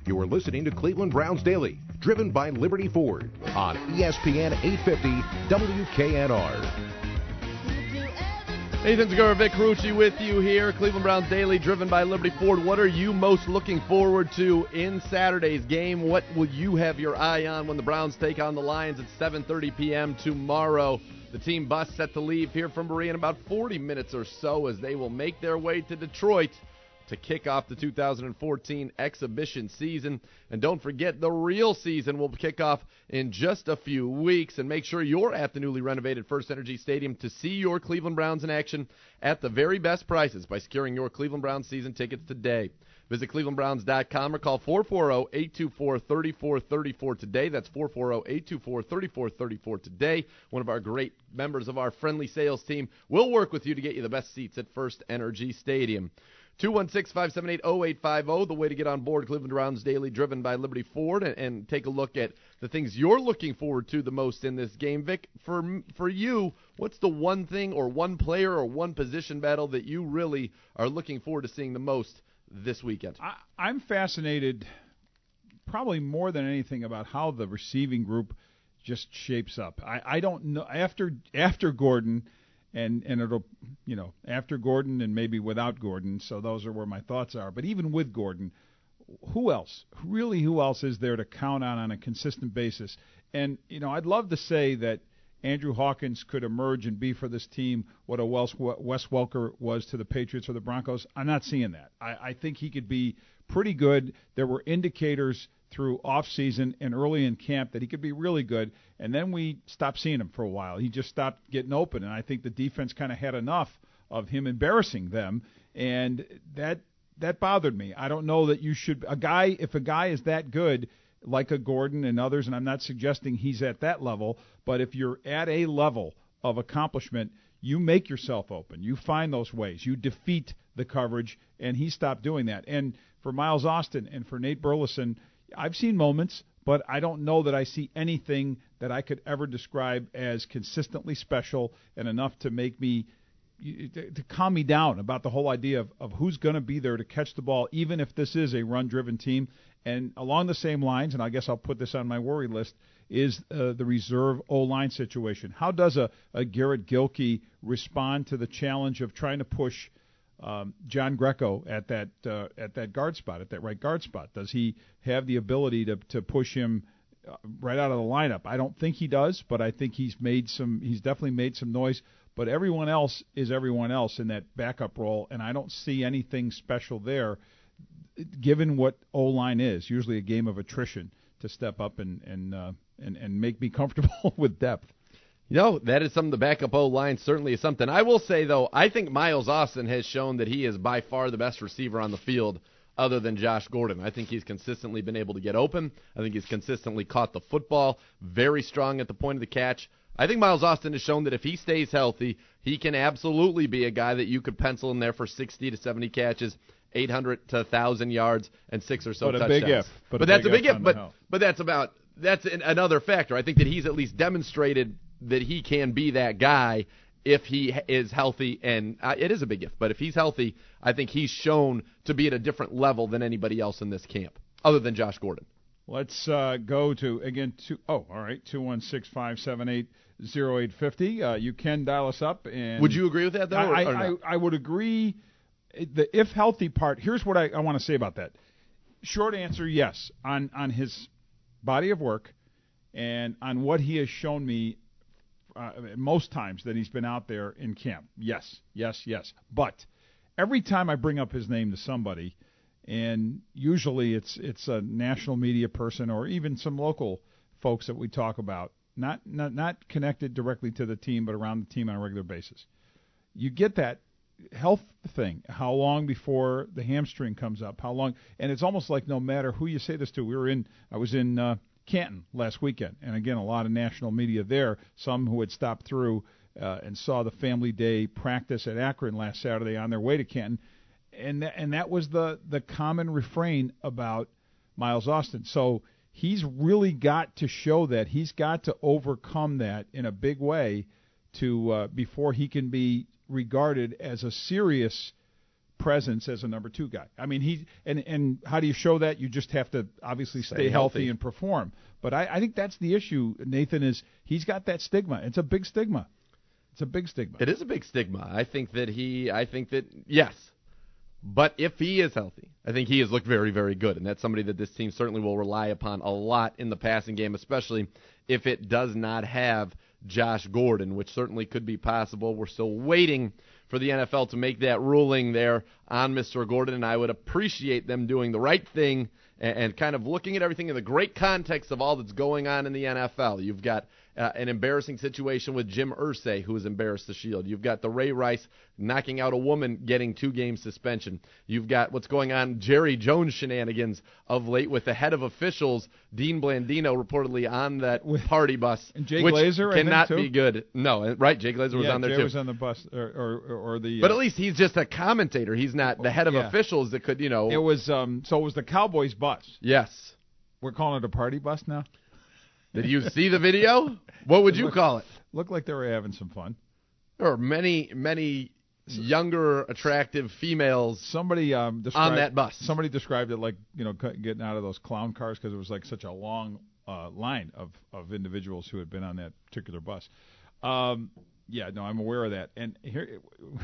You are listening to Cleveland Browns Daily, driven by Liberty Ford on ESPN 850 WKNR. Nathan Segura, Vic Carucci with you here. Cleveland Browns Daily, driven by Liberty Ford. What are you most looking forward to in Saturday's game? What will you have your eye on when the Browns take on the Lions at 7:30 p.m. tomorrow? The team bus set to leave here from Berea in about 40 minutes or so as they will make their way to Detroit to kick off the 2014 exhibition season. And don't forget, the real season will kick off in just a few weeks. And make sure you're at the newly renovated First Energy Stadium to see your Cleveland Browns in action at the very best prices by securing your Cleveland Browns season tickets today. Visit clevelandbrowns.com or call 440-824-3434 today. That's 440-824-3434 today. One of our great members of our friendly sales team will work with you to get you the best seats at First Energy Stadium. 216-578-0850, the way to get on board Cleveland Browns Daily, driven by Liberty Ford, and take a look at the things you're looking forward to the most in this game. Vic, for you, what's the one thing or one player or one position battle that you really are looking forward to seeing the most this weekend? I'm fascinated, probably more than anything, about how the receiving group just shapes up. I don't know, after Gordon, and it'll, after Gordon and maybe without Gordon, so those are where my thoughts are. But even with Gordon, who else is there to count on a consistent basis? And, I'd love to say that Andrew Hawkins could emerge and be for this team what a Wes Welker was to the Patriots or the Broncos. I'm not seeing that. I think he could be pretty good. There were indicators through off-season and early in camp that he could be really good, and then we stopped seeing him for a while. He just stopped getting open, and I think the defense kind of had enough of him embarrassing them, and that bothered me. I don't know that you should – if a guy is that good, like a Gordon and others, and I'm not suggesting he's at that level, but if you're at a level of accomplishment, you make yourself open. You find those ways. You defeat the coverage, and he stopped doing that. And for Miles Austin and for Nate Burleson – I've seen moments, but I don't know that I see anything that I could ever describe as consistently special and enough to make me to calm me down about the whole idea of who's going to be there to catch the ball, even if this is a run-driven team. And along the same lines, and I guess I'll put this on my worry list, is the reserve O-line situation. How does a Garrett Gilkey respond to the challenge of trying to push John Greco at that guard spot, at that right guard spot? Does he have the ability to push him right out of the lineup? I don't think he does, but I think he's definitely made some noise. But everyone else is everyone else in that backup role, and I don't see anything special there, given what O-line is, usually a game of attrition, to step up and make me comfortable with depth. That is something. The backup O-line certainly is something. I will say, though, I think Miles Austin has shown that he is by far the best receiver on the field other than Josh Gordon. I think he's consistently been able to get open. I think he's consistently caught the football, very strong at the point of the catch. I think Miles Austin has shown that if he stays healthy, he can absolutely be a guy that you could pencil in there for 60 to 70 catches, 800 to 1,000 yards, and 6 or so touchdowns. Big if. But that's a big if. But that's another factor. I think that he's at least demonstrated that he can be that guy if he is healthy, and it is a big if. But if he's healthy, I think he's shown to be at a different level than anybody else in this camp, other than Josh Gordon. Let's go to, again, 216-578-0850. You can dial us up. And would you agree with that, though? I would agree. The if healthy part, here's what I want to say about that. Short answer, yes, on his body of work and on what he has shown me most times that he's been out there in camp. Yes. But every time I bring up his name to somebody, and usually it's a national media person or even some local folks that we talk about, not connected directly to the team, but around the team on a regular basis, you get that health thing. How long before the hamstring comes up? How long? And it's almost like no matter who you say this to. I was in Canton last weekend, and again, a lot of national media there, some who had stopped through and saw the family day practice at Akron last Saturday on their way to Canton, and that was the common refrain about Miles Austin. So he's really got to show that. He's got to overcome that in a big way to before he can be regarded as a serious presence as a number 2 guy. I mean, and how do you show that? You just have to obviously stay healthy and perform. But I think that's the issue, Nathan, is he's got that stigma. It's a big stigma. It's a big stigma. It is a big stigma. I think that yes. But if he is healthy, I think he has looked very, very good. And that's somebody that this team certainly will rely upon a lot in the passing game, especially if it does not have Josh Gordon, which certainly could be possible. We're still waiting for the NFL to make that ruling there on Mr. Gordon, and I would appreciate them doing the right thing and kind of looking at everything in the great context of all that's going on in the NFL. You've got an embarrassing situation with Jim Irsay, who has embarrassed the Shield. You've got the Ray Rice knocking out a woman getting 2-game suspension. You've got what's going on, Jerry Jones shenanigans of late with the head of officials, Dean Blandino, reportedly on that party bus, and Jay which Glazer, cannot I think, too? be good. No, right, Jay Glazer was on there Jay too. was on the bus, or the. But at least he's just a commentator. He's not the head of officials that could, It was so it was the Cowboys bus. Yes. We're calling it a party bus now. Did you see the video? What would you call it? Looked like they were having some fun. There were many younger, attractive females Somebody described, on that bus. Somebody described it like, getting out of those clown cars because it was like such a long line of individuals who had been on that particular bus. I'm aware of that. And here,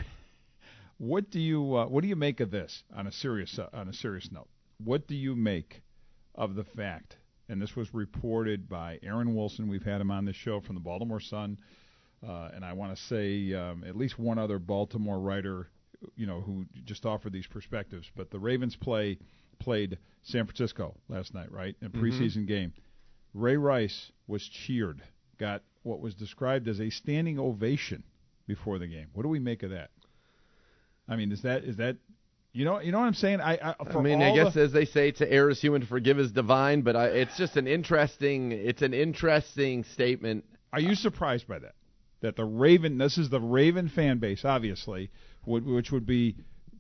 what do you make of this on a serious note? What do you make of the fact? And this was reported by Aaron Wilson. We've had him on this show from the Baltimore Sun. And I want to say at least one other Baltimore writer, who just offered these perspectives. But the Ravens played San Francisco last night, right? In a preseason game. Ray Rice was cheered, got what was described as a standing ovation before the game. What do we make of that? I mean, is that you know what I'm saying? I guess as they say, to err is human, to forgive is divine. But it's just an interesting statement. Are you surprised by that? That the Raven, this is the Raven fan base, obviously, which would be,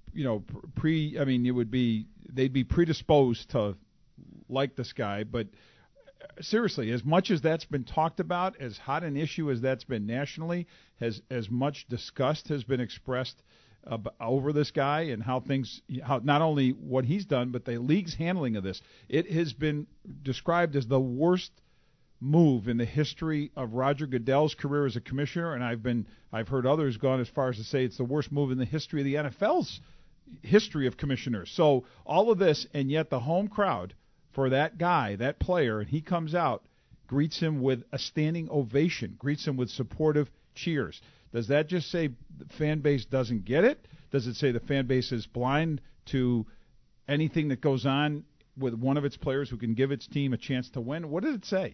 they'd be predisposed to like this guy. But seriously, as much as that's been talked about, as hot an issue as that's been nationally, as much disgust has been expressed over this guy and how not only what he's done, but the league's handling of this. It has been described as the worst move in the history of Roger Goodell's career as a commissioner, and I've heard others gone as far as to say it's the worst move in the history of the NFL's history of commissioners. So all of this, and yet the home crowd for that guy, that player, and he comes out, greets him with a standing ovation, greets him with supportive cheers. Does that just say the fan base doesn't get it? Does it say the fan base is blind to anything that goes on with one of its players who can give its team a chance to win? What does it say?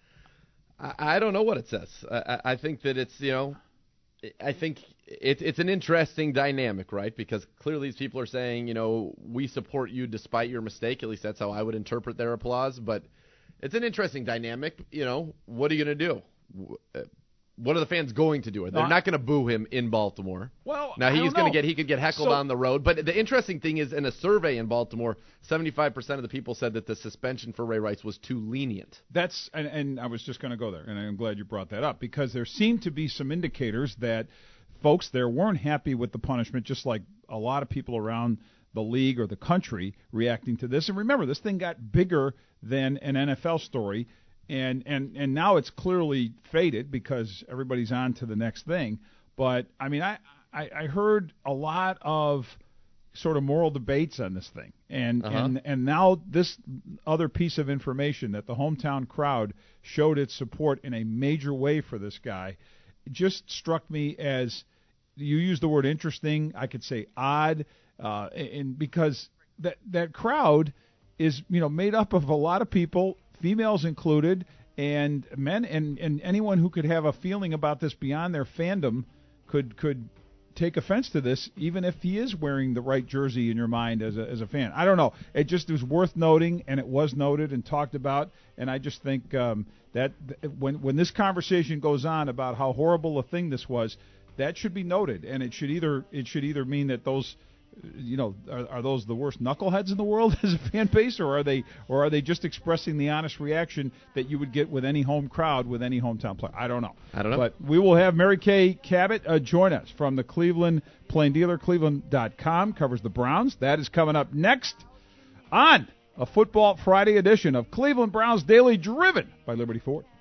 I don't know what it says. I think that it's, I think it's an interesting dynamic, right? Because clearly these people are saying, we support you despite your mistake. At least that's how I would interpret their applause. But it's an interesting dynamic. What are you going to do? What are the fans going to do? They're not going to boo him in Baltimore. Well, now he could get heckled on the road. But the interesting thing is, in a survey in Baltimore, 75% of the people said that the suspension for Ray Rice was too lenient. That's and I was just going to go there, and I'm glad you brought that up, because there seemed to be some indicators that folks there weren't happy with the punishment, just like a lot of people around the league or the country reacting to this. And remember, this thing got bigger than an NFL story. And now it's clearly faded because everybody's on to the next thing. But, I mean, I heard a lot of sort of moral debates on this thing. And now this other piece of information that the hometown crowd showed its support in a major way for this guy just struck me as, you used the word interesting, I could say odd, and because that crowd is, made up of a lot of people, females included, and men, and anyone who could have a feeling about this beyond their fandom could take offense to this, even if he is wearing the right jersey in your mind as a fan. I don't know. It just was worth noting, and it was noted and talked about, and I just think that when this conversation goes on about how horrible a thing this was, that should be noted, and it should either mean that those are those the worst knuckleheads in the world as a fan base, or are they just expressing the honest reaction that you would get with any home crowd with any hometown player? I don't know. But we will have Mary Kay Cabot join us from the Cleveland Plain Dealer. Cleveland.com covers the Browns. That is coming up next on a Football Friday edition of Cleveland Browns Daily, driven by Liberty Ford.